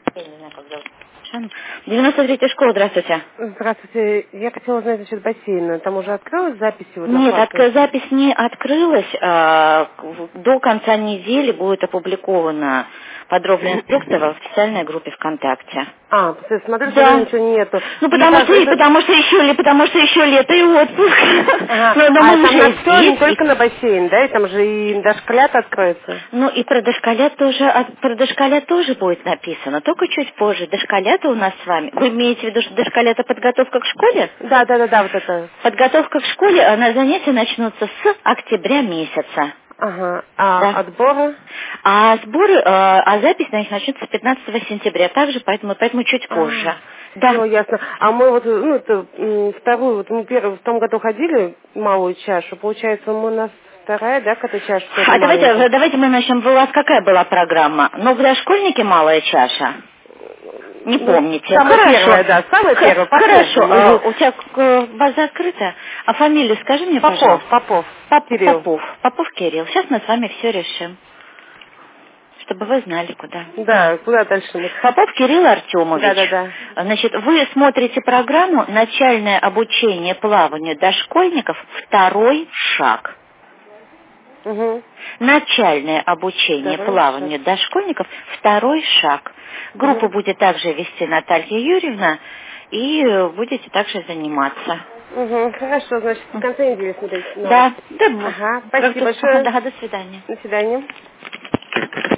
Я не знаю, как зовут. 93-я школа, здравствуйте. Здравствуйте. Я хотела узнать насчет бассейна. Там уже открылась запись? Нет, запись не открылась. До конца недели будет опубликована подробная инструкция в официальной группе ВКонтакте. Смотрю, Да. что ничего нету. Потому что еще лето и отпуск. Там на все, не только на бассейн, да? И там же и дошколят откроется. И про дошколят тоже будет написано, только чуть позже. Дошколята у нас с вами. Вы имеете в виду, что дошколята подготовка к школе? Да, вот это. Подготовка к школе, занятия начнутся с октября месяца. Да. Отборы? Запись на них начнется с 15 сентября, также, поэтому чуть позже. Да. Все ясно. А мы вторую, мы в том году ходили малую чашу, получается, у нас вторая, да, какая-то чаша? Давайте мы начнем. У вас какая была программа? Дошкольники малая чаша? Не помните. Самая первая. Хорошо. У тебя база открыта? А фамилию скажи мне, пожалуйста. Попов Кирилл. Сейчас мы с вами все решим. Чтобы вы знали, куда. Да, куда дальше? Попов Кирилл Артемович. Да. Значит, вы смотрите программу «Начальное обучение плаванию дошкольников. Второй шаг». Угу. Начальное обучение плаванию дошкольников. Второй шаг. Группу будет также вести Наталья Юрьевна, и будете также заниматься. Хорошо, значит, в конце недели смотрите. Да. Спасибо большое. До свидания. До свидания.